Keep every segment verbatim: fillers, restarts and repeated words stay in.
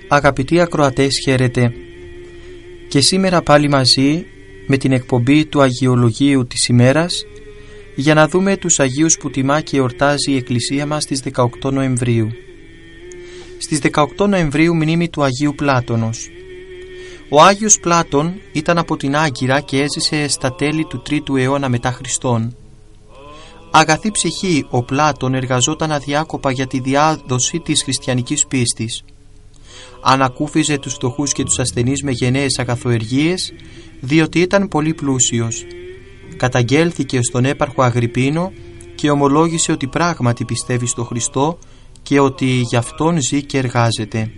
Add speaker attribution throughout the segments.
Speaker 1: Αγαπητοί ακροατές, χαίρετε. Και σήμερα πάλι μαζί με την εκπομπή του Αγιολογίου της ημέρας για να δούμε τους Αγίους που τιμά και εορτάζει η Εκκλησία μας στις δεκαοκτώ Νοεμβρίου. Στις δεκαοκτώ Νοεμβρίου μνήμη του Αγίου Πλάτωνος. Ο Άγιος Πλάτων ήταν από την Άγκυρα και έζησε στα τέλη του τρίτου αιώνα μετά Χριστόν. Αγαθή ψυχή, ο Πλάτων εργαζόταν αδιάκοπα για τη διάδοση της χριστιανικής πίστης. Ανακούφιζε τους φτωχούς και τους ασθενείς με γενναίες αγαθοεργίες, διότι ήταν πολύ πλούσιος. Καταγγέλθηκε στον έπαρχο Αγρυπίνο και ομολόγησε ότι πράγματι πιστεύει στο Χριστό και ότι γι' αυτόν ζει και εργάζεται.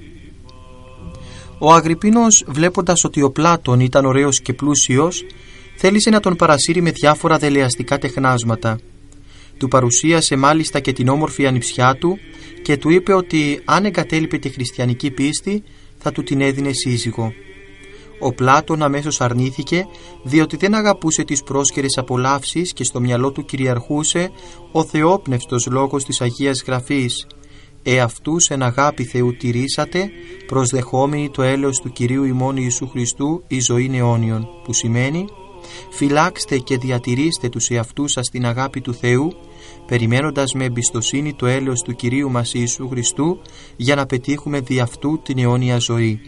Speaker 1: Ο Αγρυπίνος, βλέποντας ότι ο Πλάτων ήταν ωραίος και πλούσιος, θέλησε να τον παρασύρει με διάφορα δελεαστικά τεχνάσματα. Του παρουσίασε μάλιστα και την όμορφη ανιψιά του και του είπε ότι αν εγκατέλειπε τη χριστιανική πίστη θα του την έδινε σύζυγο. Ο Πλάτων αμέσως αρνήθηκε, διότι δεν αγαπούσε τις πρόσχερες απολαύσεις και στο μυαλό του κυριαρχούσε ο θεόπνευστος λόγος της Αγίας Γραφής. «Εαυτούς εν αγάπη Θεού τηρήσατε, προσδεχόμενοι το έλεος του Κυρίου ημών Ιησού Χριστού η ζωήν αιώνιον», που σημαίνει «Φυλάξτε και διατηρήστε τους εαυτούς σας στην αγάπη του Θεού, περιμένοντας με εμπιστοσύνη το έλεος του Κυρίου μας Ιησού Χριστού, για να πετύχουμε δι' αυτού την αιώνια ζωή».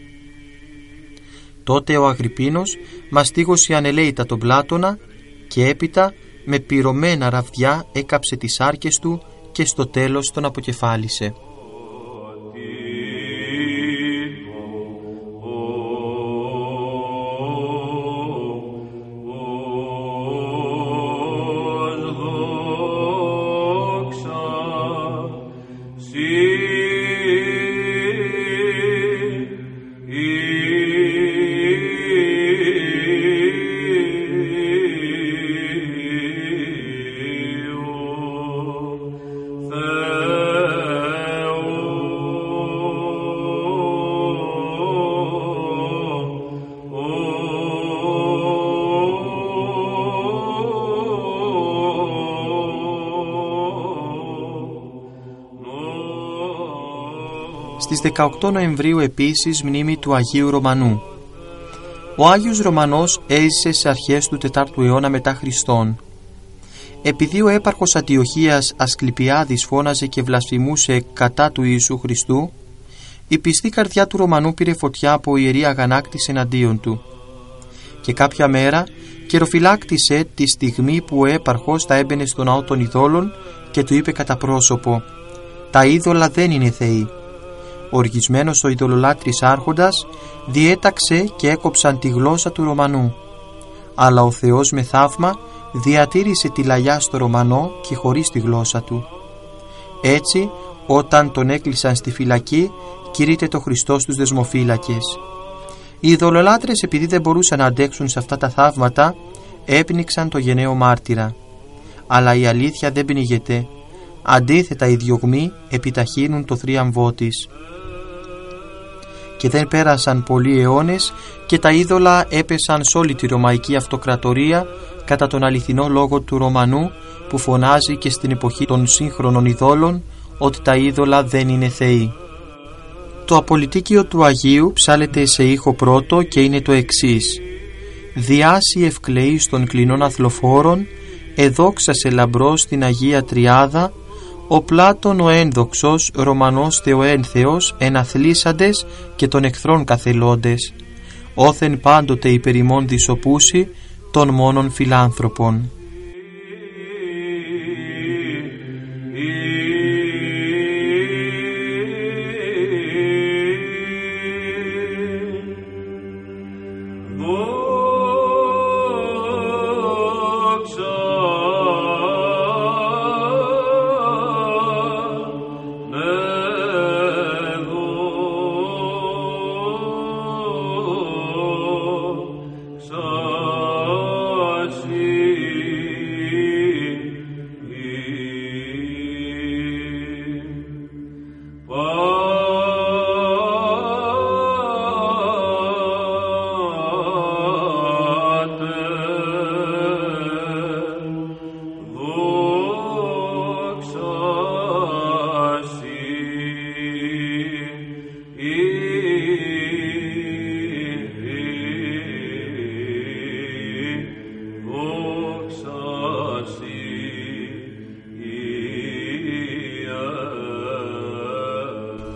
Speaker 1: Τότε ο Αγρυπίνος μαστίγωσε ανελαίητα τον Πλάτωνα και έπειτα με πυρωμένα ραβδιά έκαψε τις άρκες του και στο τέλος τον αποκεφάλισε. Στις δεκαοκτώ Νοεμβρίου επίσης μνήμη του Αγίου Ρωμανού. Ο Άγιος Ρωμανός έζησε σε αρχές του τετάρτου αιώνα μετά Χριστόν. Επειδή ο έπαρχος Αντιοχίας Ασκληπιάδης φώναζε και βλασφημούσε κατά του Ιησού Χριστού, η πιστή καρδιά του Ρωμανού πήρε φωτιά από ιερή αγανάκτηση εναντίον του. Και κάποια μέρα καιροφυλάκτησε τη στιγμή που ο έπαρχος θα έμπαινε στο ναό των ειδόλων και του είπε κατά πρόσωπο «Τα είδωλα δεν είναι θεοί». Οργισμένος ο ειδωλολάτρης άρχοντας διέταξε και έκοψαν τη γλώσσα του Ρωμανού. Αλλά ο Θεός με θαύμα διατήρησε τη λαγιά στο Ρωμανό και χωρίς τη γλώσσα του. Έτσι, όταν τον έκλεισαν στη φυλακή, κηρύττεται το Χριστός στους δεσμοφύλακες. Οι ειδωλολάτρες, επειδή δεν μπορούσαν να αντέξουν σε αυτά τα θαύματα, έπνιξαν το γενναίο μάρτυρα. Αλλά η αλήθεια δεν πνίγεται. Αντίθετα, οι διωγμοί επιταχύνουν το θρίαμβό της. Και δεν πέρασαν πολλοί αιώνες και τα είδωλα έπεσαν σε όλη τη Ρωμαϊκή Αυτοκρατορία κατά τον αληθινό λόγο του Ρωμανού, που φωνάζει και στην εποχή των σύγχρονων ειδόλων ότι τα είδωλα δεν είναι θεοί. Το απολυτίκιο του Αγίου ψάλεται σε ήχο πρώτο και είναι το εξής: «Διάσι ευκλεείς των κλινών αθλοφόρων, εδόξασε λαμπρός στην Αγία Τριάδα, ο Πλάτων ο ένδοξος, Ρωμανός Θεοένθεος, εναθλίσαντες και των εχθρών καθελώντες, όθεν πάντοτε υπερ ημών δισοπούσι των μόνων φιλάνθρωπων».
Speaker 2: See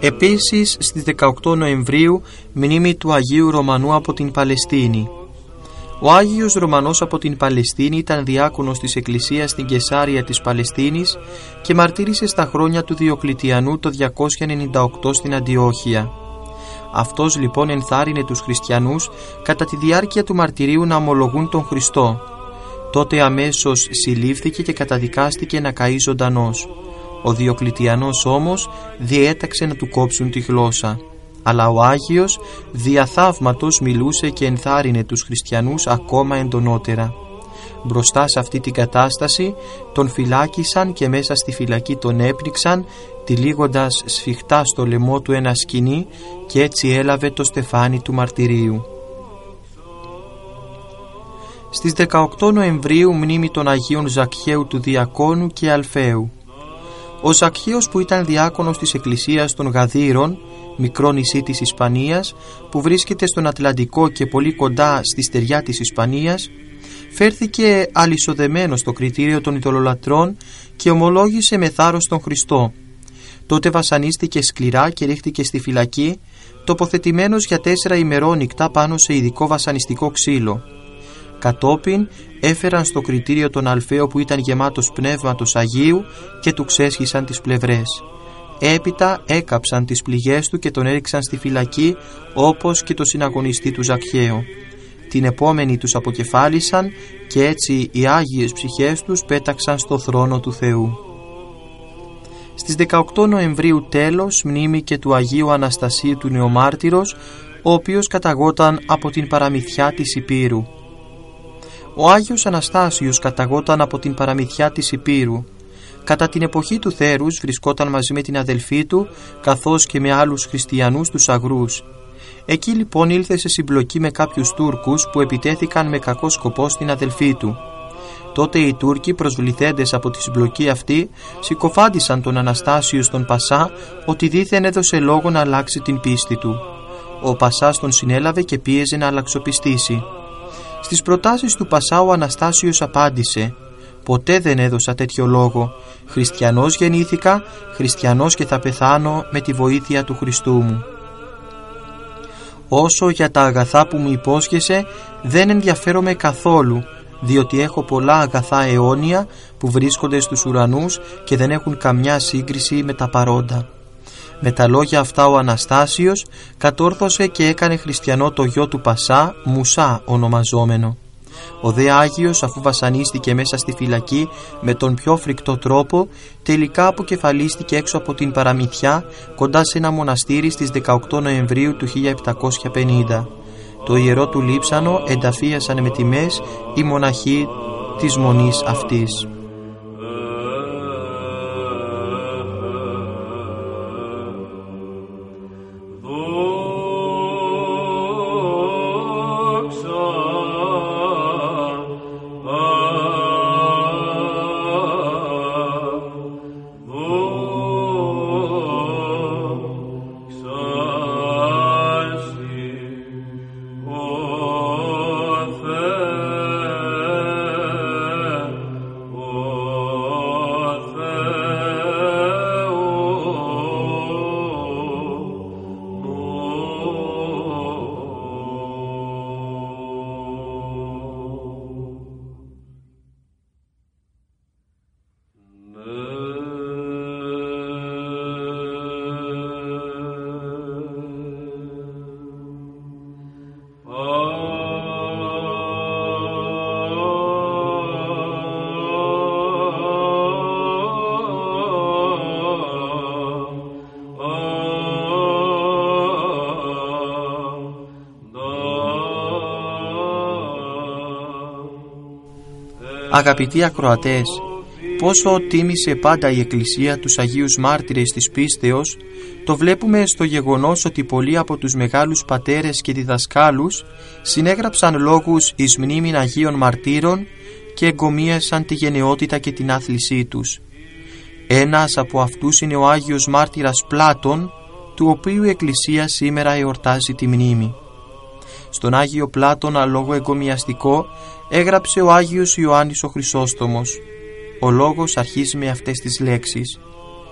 Speaker 1: Επίσης στις δεκαοκτώ Νοεμβρίου μνήμη του Αγίου Ρωμανού από την Παλαιστίνη. Ο Άγιος Ρωμανός από την Παλαιστίνη ήταν διάκονος της Εκκλησίας στην Καισάρια της Παλαιστίνης και μαρτύρησε στα χρόνια του Διοκλητιανού το διακόσια ενενήντα οκτώ στην Αντιόχεια. Αυτός λοιπόν ενθάρρυνε τους χριστιανούς κατά τη διάρκεια του μαρτυρίου να ομολογούν τον Χριστό. Τότε αμέσως συλλήφθηκε και καταδικάστηκε να καεί ζωντανός. Ο Διοκλητιανός όμως διέταξε να του κόψουν τη γλώσσα. Αλλά ο Άγιος δια θαύματος μιλούσε και ενθάρρυνε τους χριστιανούς ακόμα εντονότερα. Μπροστά σε αυτή την κατάσταση τον φυλάκισαν και μέσα στη φυλακή τον έπνιξαν, τυλίγοντας σφιχτά στο λαιμό του ένα σκοινί, και έτσι έλαβε το στεφάνι του μαρτυρίου. Στις δεκαοκτώ Νοεμβρίου μνήμη των Αγίων Ζακχαίου του Διακόνου και Αλφαίου. Ο Ζακχαίος, που ήταν διάκονος της Εκκλησίας των Γαδείρων, μικρό νησί της Ισπανίας που βρίσκεται στον Ατλαντικό και πολύ κοντά στη στεριά της Ισπανίας, φέρθηκε αλυσοδεμένο στο κριτήριο των ειδωλολατρών και ομολόγησε με θάρρος τον Χριστό. Τότε βασανίστηκε σκληρά και ρίχτηκε στη φυλακή, τοποθετημένος για τέσσερα ημερόνικτα πάνω σε ειδικό βασανιστικό ξύλο. Κατόπιν έφεραν στο κριτήριο τον Αλφαίο, που ήταν γεμάτος πνεύματος Αγίου, και του ξέσχισαν τις πλευρές. Έπειτα έκαψαν τις πληγές του και τον έριξαν στη φυλακή, όπως και το συναγωνιστή του Ζακχαίο. Την επόμενη τους αποκεφάλισαν και έτσι οι Άγιες ψυχές τους πέταξαν στο θρόνο του Θεού. Στις δεκαοκτώ Νοεμβρίου τέλος μνήμη και του Αγίου Αναστασίου του Νεομάρτυρος, ο οποίος καταγόταν από την παραμυθιά της Υπήρου. Ο Άγιος Αναστάσιος καταγόταν από την παραμυθιά της Υπήρου. Κατά την εποχή του θέρους βρισκόταν μαζί με την αδελφή του, καθώς και με άλλους χριστιανούς τους αγρούς. Εκεί λοιπόν ήλθε σε συμπλοκή με κάποιους Τούρκους που επιτέθηκαν με κακό σκοπό στην αδελφή του. Τότε οι Τούρκοι, προσβληθέντες από τη συμπλοκή αυτή, συκοφάντησαν τον Αναστάσιο στον Πασά ότι δήθεν έδωσε λόγο να αλλάξει την πίστη του. Ο Πασάς τον συνέλαβε και πίεζε να αλλαξοπιστήσει. Στις προτάσεις του Πασά ο Αναστάσιος απάντησε: «Ποτέ δεν έδωσα τέτοιο λόγο. Χριστιανός γεννήθηκα, χριστιανός και θα πεθάνω με τη βοήθεια του Χριστού μου. Όσο για τα αγαθά που μου υπόσχεσαι, δεν ενδιαφέρομαι καθόλου, διότι έχω πολλά αγαθά αιώνια που βρίσκονται στους ουρανούς και δεν έχουν καμιά σύγκριση με τα παρόντα». Με τα λόγια αυτά ο Αναστάσιος κατόρθωσε και έκανε χριστιανό το γιο του Πασά, Μουσά ονομαζόμενο. Ο δε Άγιος, αφού βασανίστηκε μέσα στη φυλακή με τον πιο φρικτό τρόπο, τελικά αποκεφαλίστηκε έξω από την παραμυθιά, κοντά σε ένα μοναστήρι στις δεκαοκτώ Νοεμβρίου του χίλια επτακόσια πενήντα. Το ιερό του λείψανο ενταφίασαν με τιμές οι μοναχοί της μονής αυτής. Αγαπητοί ακροατές, πόσο τίμησε πάντα η Εκκλησία τους Αγίους Μάρτυρες της πίστεως, το βλέπουμε στο γεγονός ότι πολλοί από τους μεγάλους πατέρες και διδασκάλους συνέγραψαν λόγους εις μνήμην Αγίων Μαρτύρων και εγκομίασαν τη γενναιότητα και την άθλησή τους. Ένας από αυτούς είναι ο Άγιος Μάρτυρας Πλάτων, του οποίου η Εκκλησία σήμερα εορτάζει τη μνήμη. Στον Άγιο Πλάτωνα λόγο εγκομιαστικό έγραψε ο Άγιος Ιωάννης ο Χρυσόστομος. Ο λόγος αρχίζει με αυτές τις λέξεις: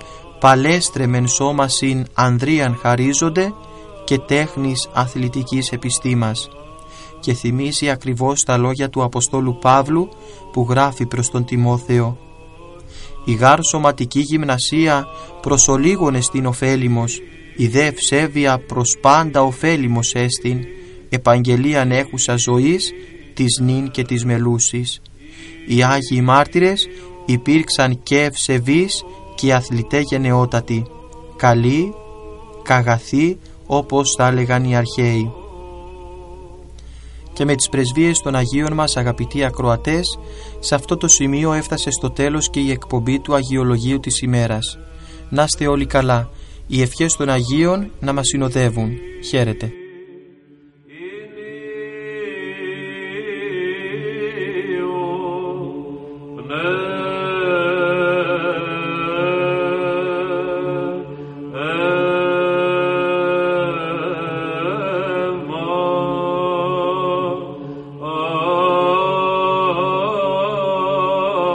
Speaker 1: παλέστρε μεν σώμασιν ανδρίαν χαρίζονται και τέχνης αθλητικής επιστήμας, και θυμίζει ακριβώς τα λόγια του Αποστόλου Παύλου που γράφει προς τον Τιμόθεο: «Η γάρ σωματική γυμνασία προς ολίγων εστίν ωφέλιμος, η δε ευσέβεια προς πάντα ωφέλιμος έστιν, επαγγελίαν έχουσα ζωής της νυν και της μελούσης». Οι Άγιοι Μάρτυρες υπήρξαν και ευσεβείς και αθλητέ γενναιότατοι, καλοί, καγαθοί, όπως τα έλεγαν οι αρχαίοι. Και με τις πρεσβείες των Αγίων μας, αγαπητοί ακροατές, σε αυτό το σημείο έφτασε στο τέλος και η εκπομπή του Αγιολογίου της ημέρας. Να είστε όλοι καλά, οι ευχές των Αγίων να μας συνοδεύουν. Χαίρετε.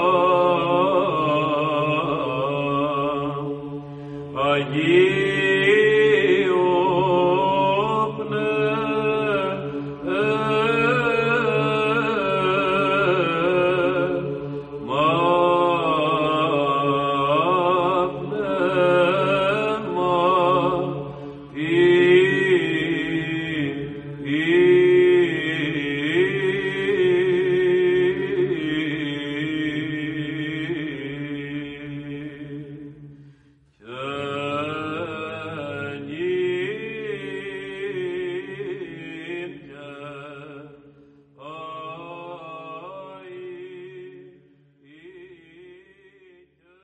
Speaker 2: Αγία